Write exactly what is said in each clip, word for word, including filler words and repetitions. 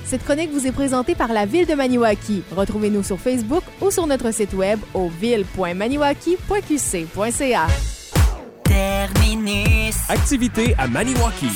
Cette chronique vous est présentée par la Ville de Maniwaki. Retrouvez-nous sur Facebook ou sur notre site web au ville point maniwaki point q c point c a. Terminus. Activité à Maniwaki.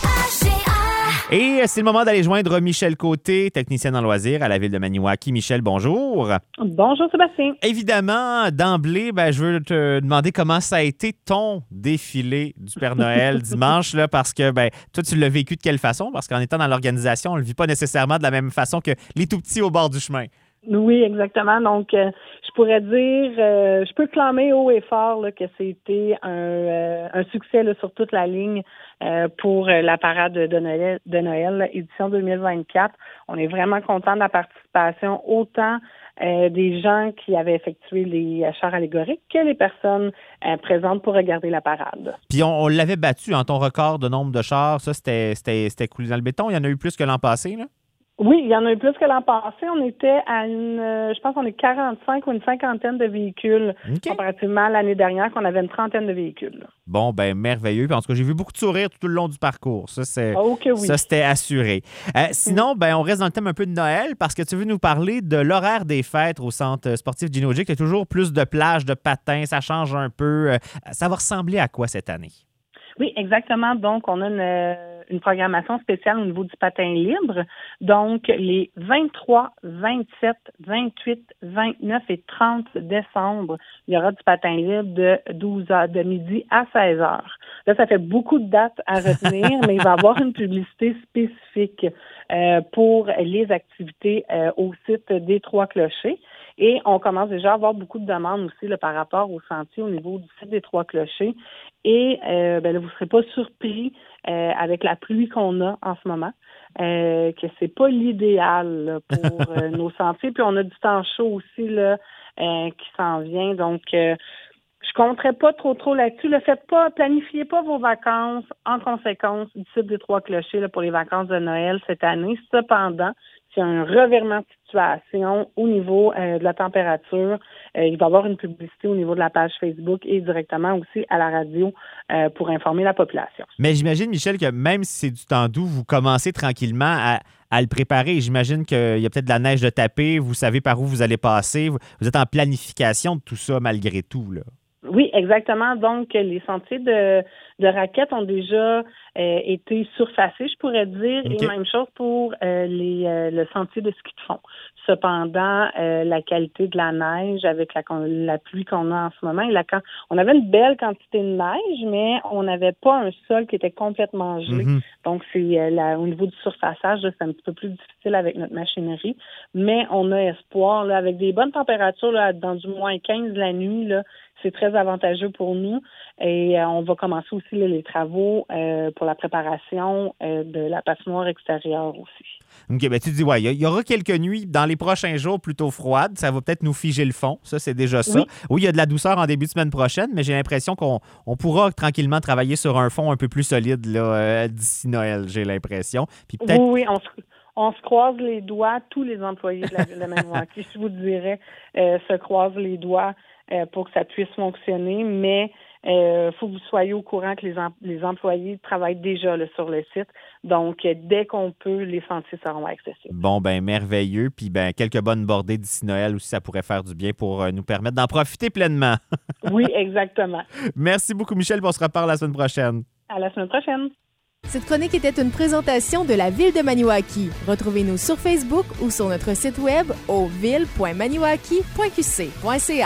Et c'est le moment d'aller joindre Michel Côté, technicienne en loisirs à la Ville de Maniwaki. Michel, bonjour. Bonjour Sébastien. Évidemment, d'emblée, ben, je veux te demander comment ça a été ton défilé du Père Noël dimanche, là, parce que ben, toi, tu l'as vécu de quelle façon? Parce qu'en étant dans l'organisation, on ne le vit pas nécessairement de la même façon que les tout-petits au bord du chemin. Oui, exactement. Donc, euh, je pourrais dire, euh, je peux clamer haut et fort là, que c'était un, euh, un succès là, sur toute la ligne euh, pour la parade de Noël, de Noël, édition deux mille vingt-quatre. On est vraiment content de la participation, autant euh, des gens qui avaient effectué les chars allégoriques que les personnes euh, présentes pour regarder la parade. Puis on, on l'avait battu en ton record de nombre de chars. Ça, c'était, c'était, c'était coulé dans le béton. Il y en a eu plus que l'an passé, là? Oui, il y en a eu plus que l'an passé. On était à une, euh, je pense qu'on est quarante-cinq ou une cinquantaine de véhicules okay. comparativement à l'année dernière qu'on avait une trentaine de véhicules. Bon, ben merveilleux. Puis en tout cas, j'ai vu beaucoup de sourires tout le long du parcours. Ça, c'est, oh, que oui. ça c'était assuré. Euh, sinon, ben on reste dans le thème un peu de Noël parce que tu veux nous parler de l'horaire des fêtes au centre sportif Gino G. Il y a toujours plus de plages, de patins. Ça change un peu. Ça va ressembler à quoi cette année? Oui, exactement. Donc, on a une, une programmation spéciale au niveau du patin libre. Donc, les vingt-trois, vingt-sept, vingt-huit, vingt-neuf et trente décembre, il y aura du patin libre de douze heures, de midi à seize heures. Là, ça fait beaucoup de dates à retenir, mais il va y avoir une publicité spécifique euh, pour les activités euh, au site des Trois Clochers. Et on commence déjà à avoir beaucoup de demandes aussi là, par rapport au sentier au niveau du site des Trois Clochers. Et euh, ben là, vous ne serez pas surpris euh, avec la pluie qu'on a en ce moment, euh, que c'est pas l'idéal là, pour euh, nos sentiers. Puis on a du temps chaud aussi là, euh, qui s'en vient. Donc, euh, je compterai pas trop trop là-dessus. Ne faites pas, planifiez pas vos vacances en conséquence du site des Trois Clochers là, pour les vacances de Noël cette année. Cependant, s'il y a un revirement de situation au niveau euh, de la température, euh, il va y avoir une publicité au niveau de la page Facebook et directement aussi à la radio euh, pour informer la population. Mais j'imagine, Michel, que même si c'est du temps doux, vous commencez tranquillement à, à le préparer. J'imagine qu'il y a peut-être de la neige de taper, vous savez par où vous allez passer. Vous, vous êtes en planification de tout ça malgré tout, là. Oui, exactement. Donc, les sentiers de, de raquettes ont déjà euh, été surfacés, je pourrais dire, okay. Et même chose pour euh, les, euh, le sentier de ski de fond. Cependant, euh, la qualité de la neige avec la, la pluie qu'on a en ce moment, et la, on avait une belle quantité de neige, mais on n'avait pas un sol qui était complètement gelé. Mm-hmm. Donc, c'est euh, la, au niveau du surfaçage, là, c'est un petit peu plus difficile avec notre machinerie, mais on a espoir, là, avec des bonnes températures, là, dans du moins quinze la nuit, là, c'est très avantageux pour nous et euh, on va commencer aussi là, les travaux euh, pour la préparation euh, de la patinoire extérieure aussi. OK, bien tu dis, ouais, il y, y aura quelques nuits dans les prochains jours plutôt froides. Ça va peut-être nous figer le fond. Ça, c'est déjà ça. Oui, oui, il y a de la douceur en début de semaine prochaine, mais j'ai l'impression qu'on on pourra tranquillement travailler sur un fond un peu plus solide là, euh, d'ici Noël, j'ai l'impression. Puis peut-être... Oui, oui, on se... On se croise les doigts, tous les employés de la Ville de Maniwaki, je vous dirais, euh, se croisent les doigts euh, pour que ça puisse fonctionner, mais il euh, faut que vous soyez au courant que les, em- les employés travaillent déjà là, sur le site. Donc, euh, dès qu'on peut, les sentiers seront accessibles. Bon, ben merveilleux. Puis, ben quelques bonnes bordées d'ici Noël aussi, ça pourrait faire du bien pour euh, nous permettre d'en profiter pleinement. Oui, exactement. Merci beaucoup, Michel. On se reparle la semaine prochaine. À la semaine prochaine. Cette chronique était une présentation de la Ville de Maniwaki. Retrouvez-nous sur Facebook ou sur notre site web au ville point maniwaki point q c point c a.